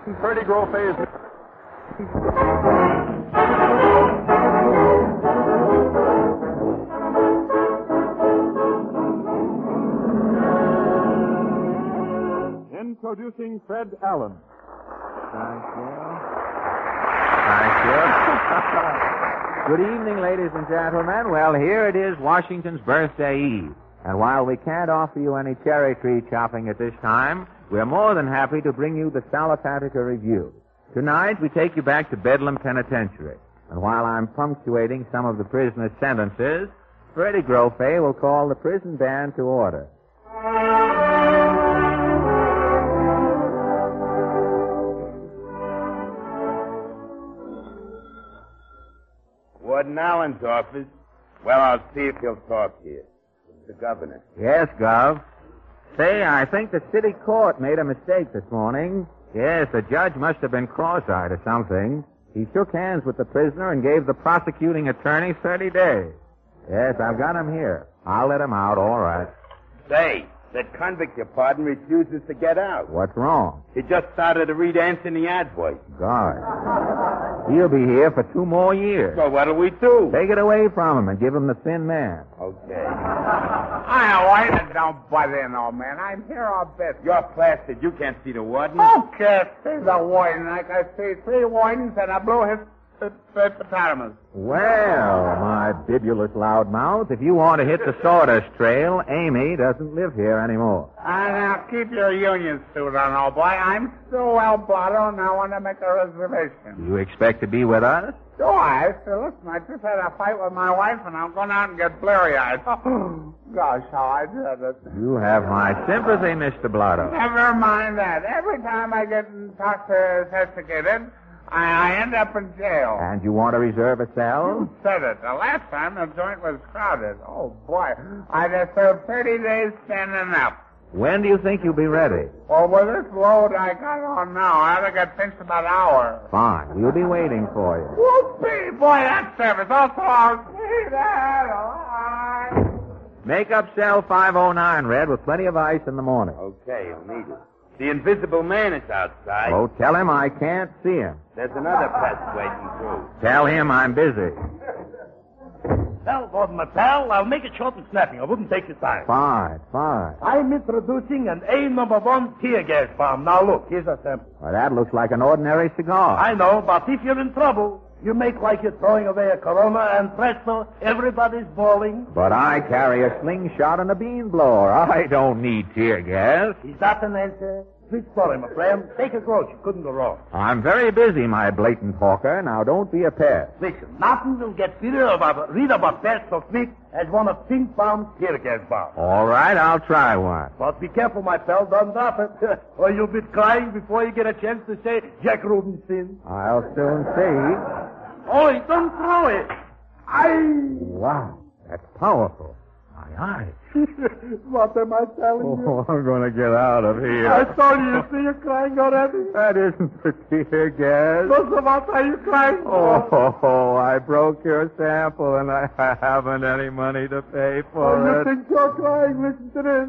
Freddie Grofay is... Introducing Fred Allen. Thank you. Good evening, ladies and gentlemen. Well, here it is, Washington's birthday eve. And while we can't offer you any cherry tree chopping at this time, we're more than happy to bring you the Salapatica Review. Tonight, we take you back to Bedlam Penitentiary. And while I'm punctuating some of the prisoners' sentences, Freddie Grofay will call the prison band to order. Warden Allen's office. Well, I'll see if he'll talk here. It's the governor. Yes, Gov. Say, I think the city court made a mistake this morning. Yes, the judge must have been cross-eyed or something. He shook hands with the prisoner and gave the prosecuting attorney 30 days. Yes, I've got him here. I'll let him out, all right. Say, that convict you pardon refuses to get out. What's wrong? He just started to read Anthony Advoice. God. He'll be here for 2 more years. So what'll we do? Take it away from him and give him the thin man. Okay. I don't bother in, old man. I'm here all best. You're plastered. You can't see the warden. Okay, see the warden. I can see 3 wardens and a blue hippopotamus. Well, my bibulous loudmouth, if you want to hit the sawdust trail, Amy doesn't live here anymore. Now, keep your union suit on, old boy. I'm still well blotto, and I want to make a reservation. You expect to be with us? Do I? So listen, I just had a fight with my wife, and I'm going out and get blurry-eyed. Oh, gosh, how I did it. You have my sympathy, Mr. Blotto. Never mind that. Every time I get and talk to investigated, I end up in jail. And you want to reserve a cell? You said it. The last time the joint was crowded. Oh, boy. I just served 30 days standing up. When do you think you'll be ready? Well, with this load I got on now, I ought to get finished about an hour. Fine. We'll be waiting for you. Whoopee! Boy, that service. Also, I'll see that. All right. Make up cell 509, Red, with plenty of ice in the morning. Okay, you'll need it. The invisible man is outside. Oh, tell him I can't see him. There's another press waiting, too. Tell him I'm busy. Well, Gordon, my pal, I'll make it short and snapping. I wouldn't take your time. Fine. I'm introducing an A1 tear gas bomb. Now, look, here's a sample. Well, that looks like an ordinary cigar. I know, but if you're in trouble, you make like you're throwing away a Corona, and presto, everybody's bawling. But I carry a slingshot and a bean blower. I don't need tear gas. Is that an answer? Sweet story, my friend. Take a groat. You couldn't go wrong. I'm very busy, my blatant hawker. Now, don't be a pest. Listen, nothing will get rid of pests so quick as one of Pink Bomb's tear gas bombs. All right, I'll try one. But be careful, my pal. Don't drop it. Or you'll be crying before you get a chance to say Jack Rubenstein. I'll soon see. Oh, don't throw it. Wow, that's powerful. Aye. What am I telling you? Oh, I'm going to get out of here. I told you, see you crying already. That isn't the tear gas. So what are you crying for? Oh, I broke your sample and I haven't any money to pay for You it. think you're crying? Listen to this.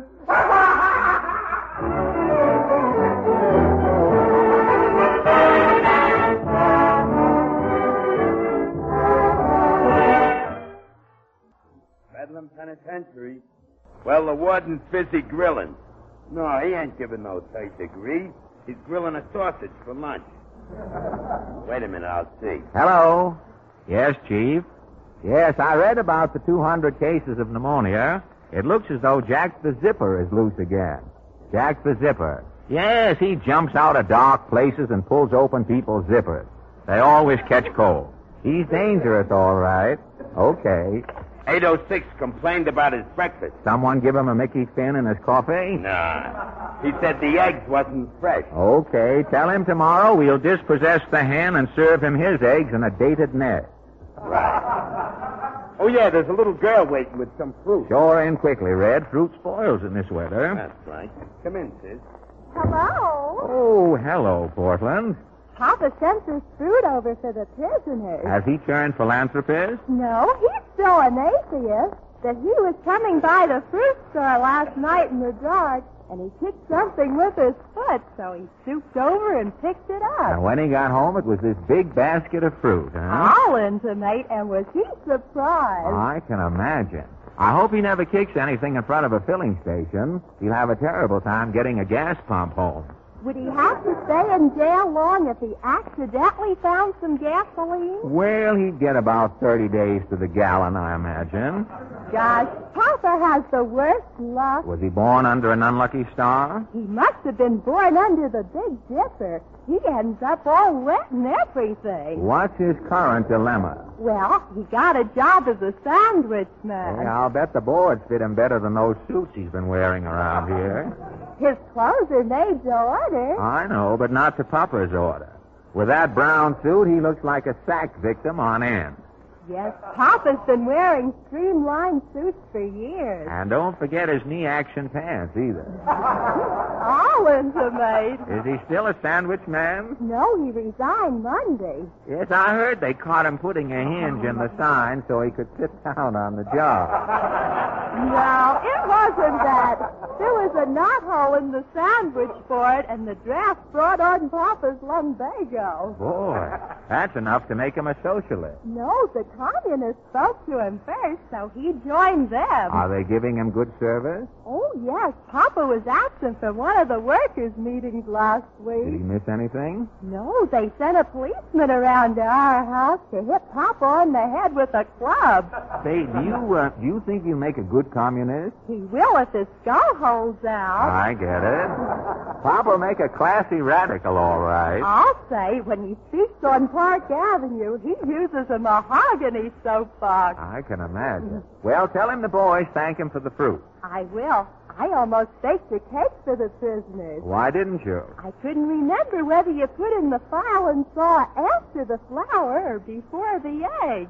Bedlam Penitentiary. Well, the warden's busy grilling. No, he ain't giving no third degree. He's grilling a sausage for lunch. Wait a minute, I'll see. Hello. Yes, Chief. Yes, I read about the 200 cases of pneumonia. It looks as though Jack the Zipper is loose again. Jack the Zipper. Yes, he jumps out of dark places and pulls open people's zippers. They always catch cold. He's dangerous, all right. Okay. 806 complained about his breakfast. Someone give him a Mickey Finn in his coffee? Nah. He said the eggs wasn't fresh. Okay, tell him tomorrow we'll dispossess the hen and serve him his eggs in a dated nest. Right. Oh, yeah, there's a little girl waiting with some fruit. Sure in quickly, Red. Fruit spoils in this weather. That's right. Come in, sis. Hello. Oh, hello, Portland. Papa sent this fruit over for the prisoners. Has he turned philanthropist? No, he's still an atheist. That he was coming by the fruit store last night in the dark. and he kicked something with his foot, so he stooped over and picked it up. And when he got home, it was this big basket of fruit, huh? All into mate, and was he surprised? I can imagine. I hope he never kicks anything in front of a filling station. He'll have a terrible time getting a gas pump home. Would he have to stay in jail long if he accidentally found some gasoline? Well, he'd get about 30 days to the gallon, I imagine. Gosh, Papa has the worst luck. Was he born under an unlucky star? He must have been born under the Big Dipper. He ends up all wet and everything. What's his current dilemma? Well, he got a job as a sandwich man. Hey, I'll bet the boards fit him better than those suits he's been wearing around here. His clothes are made to order. I know, but not to Papa's order. With that brown suit, he looks like a sack victim on end. Yes, Papa's been wearing streamlined suits for years. And don't forget his knee-action pants, either. All into mate. Is he still a sandwich man? No, he resigned Monday. Yes, I heard they caught him putting a hinge in the sign so he could sit down on the job. No, it wasn't that. There was a knothole in the sandwich board, and the draft brought on Papa's lumbago. Boy, that's enough to make him a socialist. No, the communists spoke to him first, so he joined them. Are they giving him good service? Oh, yes. Papa was absent from one of the workers' meetings last Did he week. miss anything? No, they sent a policeman around to our house to hit Papa on the head with a club. Say, do you think you make a good communist? He will if his skull holds out. I get it. Papa'll make a classy radical, all right. I'll say, when he speaks on Park Avenue, he uses a mahogany soapbox. I can imagine. Well, tell him the boys thank him for the fruit. I will. I almost baked a cake for the prisoners. Why didn't you? I couldn't remember whether you put in the file and saw after the flour or before the egg.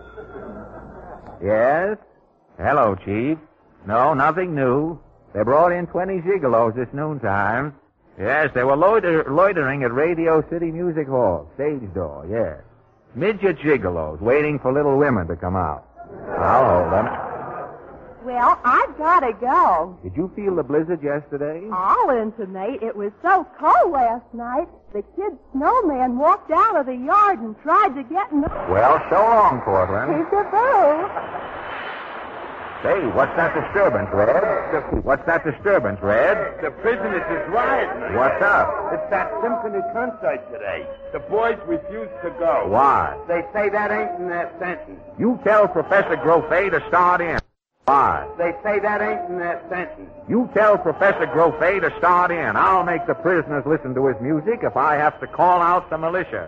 Yes? Hello, Chief. No, nothing new. They brought in 20 gigolos this noontime. Yes, they were loitering at Radio City Music Hall, stage door, yes. Midget gigolos waiting for little women to come out. I'll hold them. Well, I've got to go. Did you feel the blizzard yesterday? All into mate. It was so cold last night, the kid snowman walked out of the yard and tried to get in the... Well, so long, Portland. Peekaboo. Say, what's that disturbance, Red? What's that disturbance, Red? The prisoners is rioting. What's up? It's that symphony concert today. The boys refuse to go. Why? They say that ain't in their sentence. You tell Professor Grofé to start in. Why? They say that ain't in their sentence. You tell Professor Grofé to start in. I'll make the prisoners listen to his music if I have to call out the militia.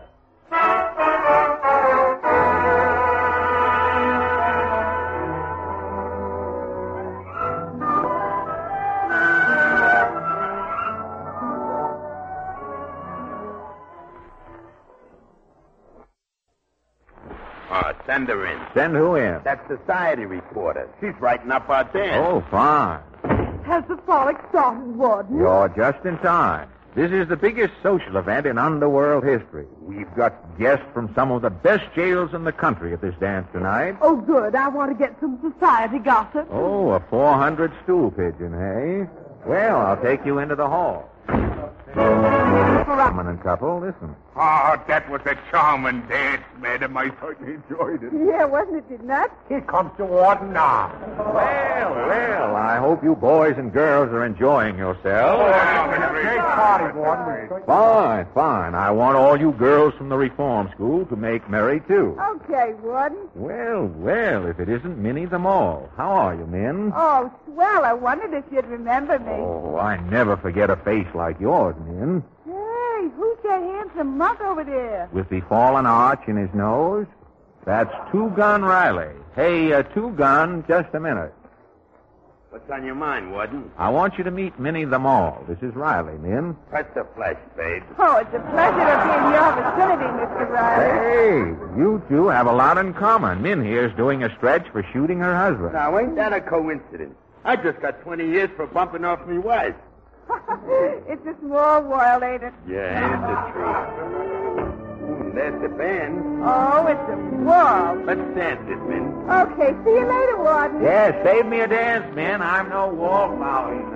Send her in. Send who in? That society reporter. She's writing up our dance. Oh, fine. Has the frolic started, Warden? You're just in time. This is the biggest social event in underworld history. We've got guests from some of the best jails in the country at this dance tonight. Oh, good. I want to get some society gossip. Oh, a 400 stool pigeon, hey? Well, I'll take you into the hall. Dominant couple, listen. Oh, that was a charming dance, madam. I certainly enjoyed it. Yeah, wasn't it nuts? Here comes the warden now. Well, I hope you boys and girls are enjoying yourselves. Great party, warden. Fine. I want all you girls from the reform school to make merry, too. Okay, Warden. Well, if it isn't Minnie the Mole. How are you, Min? Oh, swell. I wondered if you'd remember me. Oh, I never forget a face like yours, Min. Hey, who's that handsome mug over there? With the fallen arch in his nose? That's Two-Gun Riley. Hey, Two-Gun, just a minute. What's on your mind, Warden? I want you to meet Minnie the Mole. This is Riley, Min. Press the flesh, babe. Oh, it's a pleasure to be in your vicinity, Mr. Riley. Hey, you two have a lot in common. Min here's doing a stretch for shooting her husband. Now, ain't that a coincidence? I just got 20 years for bumping off me wife. It's a small world, ain't it? Yeah, it's the truth. There's the band. Oh, it's a world. Let's dance it, Min. Okay, see you later, Warden. Yeah, save me a dance, Min. I'm no wallflower, you know.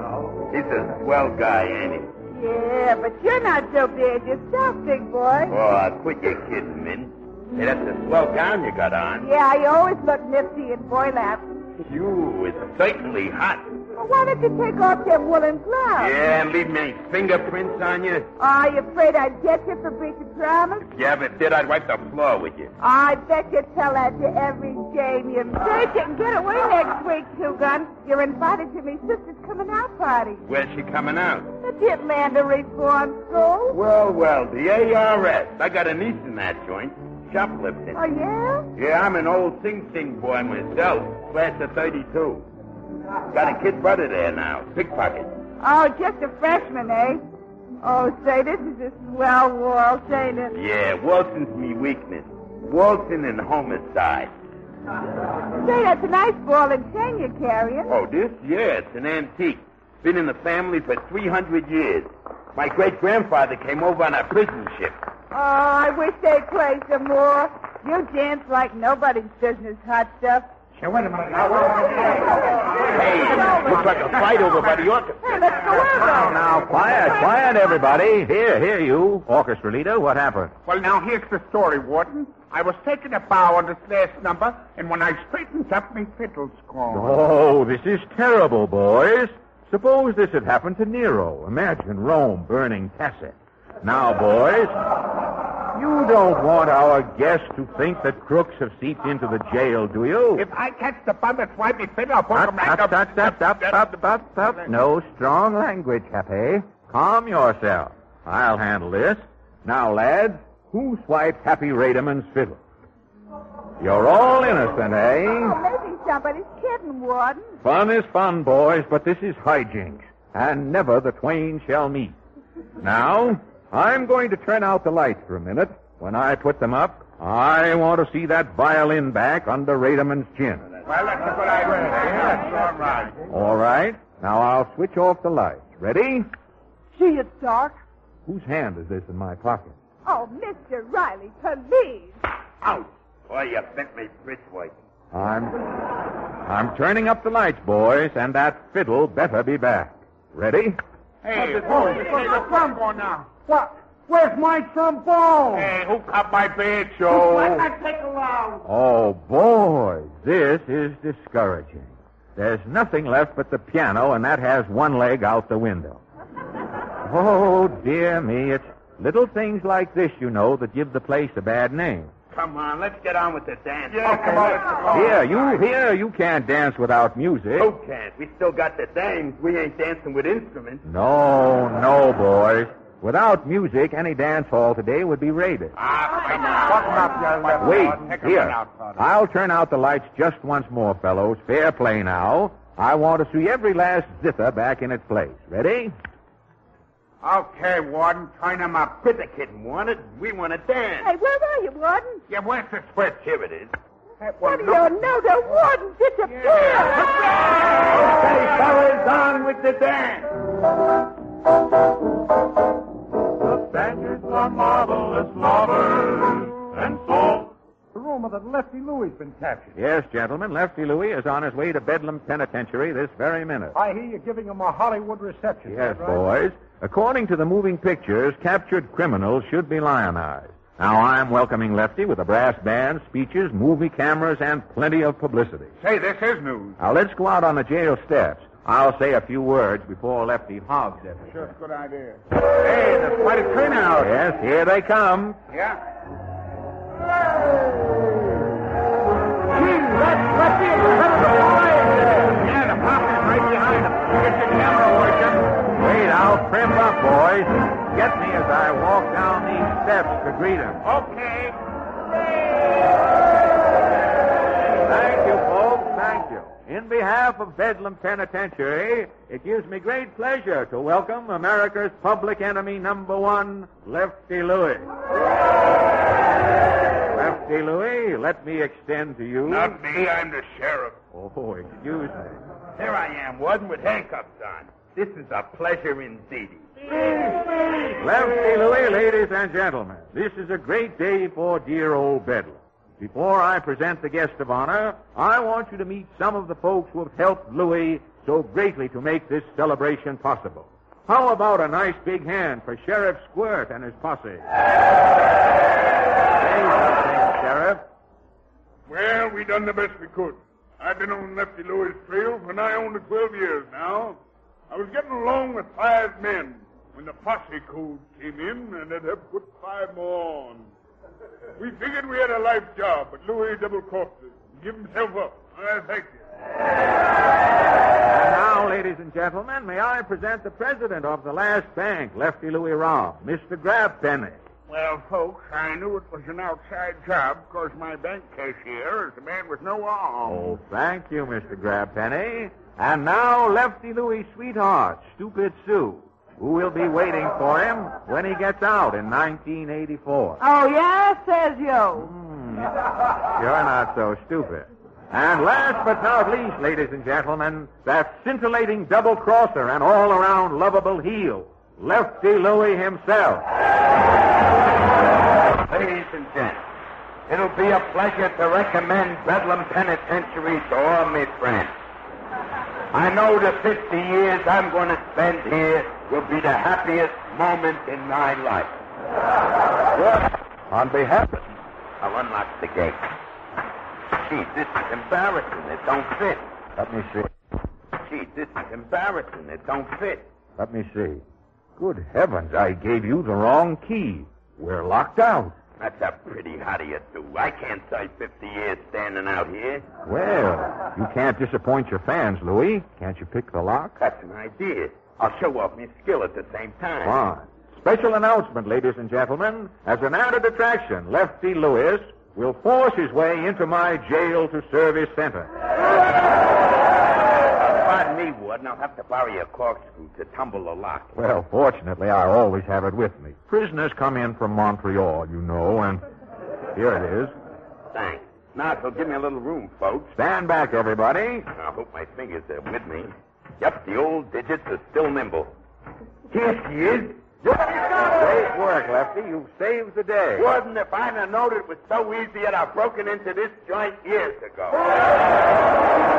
He's a swell guy, ain't he? Yeah, but you're not so bad yourself, big boy. Oh, quit your kidding, Min. Hey, that's a swell gown you got on. Yeah, you always look nifty in boy laps. You, it's certainly hot. Well, why don't you take off them woolen gloves? Yeah, and leave me fingerprints on you. Are you afraid I'd get you for breach of promise? If you ever did, I'd wipe the floor with you. I bet you tell that to every game you take. You can get away next week, Two-Gun. You're invited to me sister's coming out party. Where's she coming out? The Atlanta Reform School. Well, the ARS. I got a niece in that joint. Shoplifting. Oh, yeah? Yeah, I'm an old sing-sing boy myself. Class of 32. Got a kid brother there now. Pickpocket. Oh, just a freshman, eh? Oh, say, this is a swell waltz, ain't it? Yeah, waltzing's me weakness. Waltzing and homicide. Say, that's a nice ball and chain you're carrying. Oh, this? Yeah, it's an antique. Been in the family for 300 years. My great-grandfather came over on a prison ship. Oh, I wish they'd play some more. You dance like nobody's business, hot stuff. Hey, wait a minute. Hey, looks like a fight over by the orchestra. Hey, let's go over. Now, quiet, everybody. Here, you, orchestra leader. What happened? Well, now, here's the story, Warden. I was taking a bow on this last number, and when I straightened up, me fiddle's gone. Oh, this is terrible, boys. Suppose this had happened to Nero. Imagine Rome burning Tacit. Now, boys, you don't want our guests to think that crooks have seeped into the jail, do you? If I catch the bum that's right me fiddle, I'll put him right up. Stop. No strong language, Happy. Calm yourself. I'll handle this. Now, lads, who swiped Happy Raderman's fiddle? You're all innocent, eh? Oh, maybe somebody's kidding, Warden. Fun is fun, boys, but this is hijinks, and never the twain shall meet. Now, I'm going to turn out the lights for a minute. When I put them up, I want to see that violin back under Raderman's chin. Well, that's a good idea. That's all right. All right. Now I'll switch off the lights. Ready? Gee, it's dark. Whose hand is this in my pocket? Oh, Mr. Riley, please. Ouch. Boy, you bent me bridge weight. I'm turning up the lights, boys, and that fiddle better be back. Ready? Hey, where's the trombone now? What? Where's my trombone? Hey, who cut my bed, Joe? Let that take a while. Oh, boys, this is discouraging. There's nothing left but the piano, and that has one leg out the window. Oh, dear me, it's little things like this, you know, that give the place a bad name. Come on, let's get on with the dance. Yeah, come on. Here, you can't dance without music. Who can't? We still got the dames. We ain't dancing with instruments. No, boys. Without music, any dance hall today would be raided. Wait, here. I'll turn out the lights just once more, fellows. Fair play now. I want to see every last zither back in its place. Ready? Okay, Warden, turn him up. Quit the kidding, wanted. We want to dance. Hey, where are you, Warden? Yeah, where's the switch? Here it is. What do you know? The Warden disappeared. Okay, fellas, on with the dance. The Spaniards are marvelous lovers, and so... The rumor that Lefty Louie's been captured. Yes, gentlemen, Lefty Louie is on his way to Bedlam Penitentiary this very minute. I hear you're giving him a Hollywood reception. Yes, right? boys. According to the moving pictures, captured criminals should be lionized. Now, I'm welcoming Lefty with a brass band, speeches, movie cameras, and plenty of publicity. Say, this is news. Now, let's go out on the jail steps. I'll say a few words before Lefty hogs it. Sure, good idea. Hey, there's quite a turnout. Yes, here they come. Yeah. That's Lefty at the head of the line. Yeah, the pop's right behind him. Get your camera working. Wait, I'll trim up, boys. Get me as I walk down these steps to greet him. Okay. Thank you, folks. Thank you. In behalf of Bedlam Penitentiary, it gives me great pleasure to welcome America's public enemy #1, Lefty Louie. Lefty Louie, let me extend to you... Not me, I'm the sheriff. Oh, excuse me. Here I am, Warden, with handcuffs on. This is a pleasure indeed. Lefty Louie, ladies and gentlemen, this is a great day for dear old Bedlam. Before I present the guest of honor, I want you to meet some of the folks who have helped Louie so greatly to make this celebration possible. How about a nice big hand for Sheriff Squirt and his posse? Say something, Sheriff. Well, we done the best we could. I've been on Lefty Louis' trail for nigh on to 12 years now. I was getting along with 5 men when the posse code came in, and it had put 5 more on. We figured we had a life job, but Louis double-crossed us and gave himself up. I thank you. And now, ladies and gentlemen, may I present the president of the last bank, Lefty Louis Raw, Mr. Grabpenny. Well, folks, I knew it was an outside job because my bank cashier is a man with no arm. Oh, thank you, Mr. Grabpenny. And now, Lefty Louis' sweetheart, Stupid Sue, who will be waiting for him when he gets out in 1984. Oh, yeah, says you. You're not so stupid. And last but not least, ladies and gentlemen, that scintillating double-crosser and all-around lovable heel, Lefty Louis himself. Ladies and gents, it'll be a pleasure to recommend Bedlam Penitentiary to all my friends. I know the 50 years I'm going to spend here will be the happiest moment in my life. Well, on behalf of... I'll unlock the gate. Gee, this is embarrassing. It don't fit. Let me see. Gee, this is embarrassing. It don't fit. Let me see. Good heavens, I gave you the wrong key. We're locked out. That's a pretty how do you do. I can't say 50 years standing out here. Well, you can't disappoint your fans, Louis. Can't you pick the lock? That's an idea. I'll show off my skill at the same time. Fine. Special announcement, ladies and gentlemen. As an added attraction, Lefty Louis will force his way into my jail-to-service center. Pardon me, Warden. I'll have to borrow your corkscrew to tumble the lock. Well, fortunately, I always have it with me. Prisoners come in from Montreal, you know, and here it is. Thanks. Now, so give me a little room, folks. Stand back, everybody. I hope my fingers are with me. Yep, the old digits are still nimble. Here she is. Great work, Lefty. You've saved the day. Warden, if I'd have known it was so easy, I'd have broken into this joint years ago.